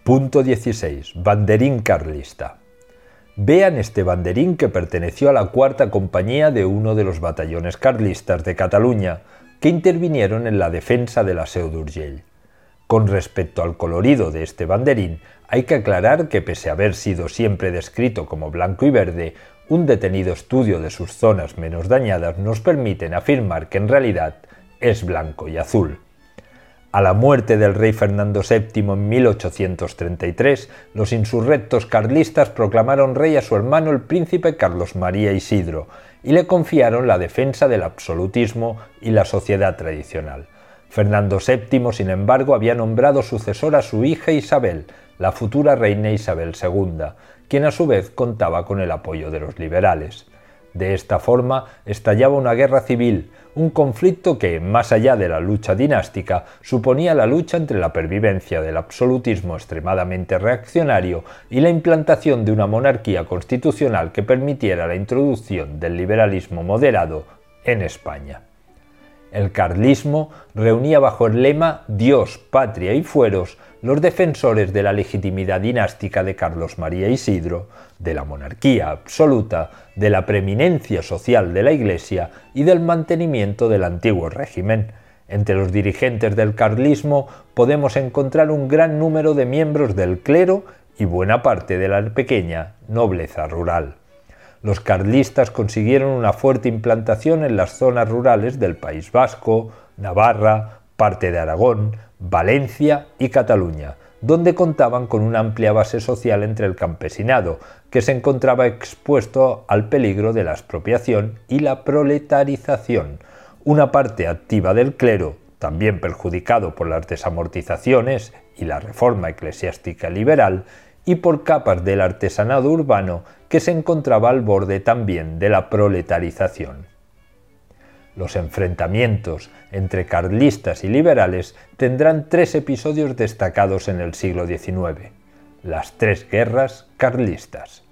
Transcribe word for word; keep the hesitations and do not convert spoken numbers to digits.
Punto dieciséis. Banderín carlista. Vean este banderín que perteneció a la cuarta compañía de uno de los batallones carlistas de Cataluña, que intervinieron en la defensa de la Seu d'Urgell. Con respecto al colorido de este banderín, hay que aclarar que pese a haber sido siempre descrito como blanco y verde, un detenido estudio de sus zonas menos dañadas nos permiten afirmar que en realidad es blanco y azul. A la muerte del rey Fernando séptimo en mil ochocientos treinta y tres, los insurrectos carlistas proclamaron rey a su hermano el príncipe Carlos María Isidro y le confiaron la defensa del absolutismo y la sociedad tradicional. Fernando séptimo, sin embargo, había nombrado sucesora a su hija Isabel, la futura reina Isabel segunda, quien a su vez contaba con el apoyo de los liberales. De esta forma estallaba una guerra civil, un conflicto que, más allá de la lucha dinástica, suponía la lucha entre la pervivencia del absolutismo extremadamente reaccionario y la implantación de una monarquía constitucional que permitiera la introducción del liberalismo moderado en España. El carlismo reunía bajo el lema Dios, Patria y Fueros los defensores de la legitimidad dinástica de Carlos María Isidro, de la monarquía absoluta, de la preeminencia social de la Iglesia y del mantenimiento del antiguo régimen. Entre los dirigentes del carlismo podemos encontrar un gran número de miembros del clero y buena parte de la pequeña nobleza rural. Los carlistas consiguieron una fuerte implantación en las zonas rurales del País Vasco, Navarra, parte de Aragón, Valencia y Cataluña, donde contaban con una amplia base social entre el campesinado, que se encontraba expuesto al peligro de la expropiación y la proletarización, una parte activa del clero, también perjudicado por las desamortizaciones y la reforma eclesiástica liberal, y por capas del artesanado urbano que se encontraba al borde también de la proletarización. Los enfrentamientos entre carlistas y liberales tendrán tres episodios destacados en el siglo diecinueve: las tres guerras carlistas.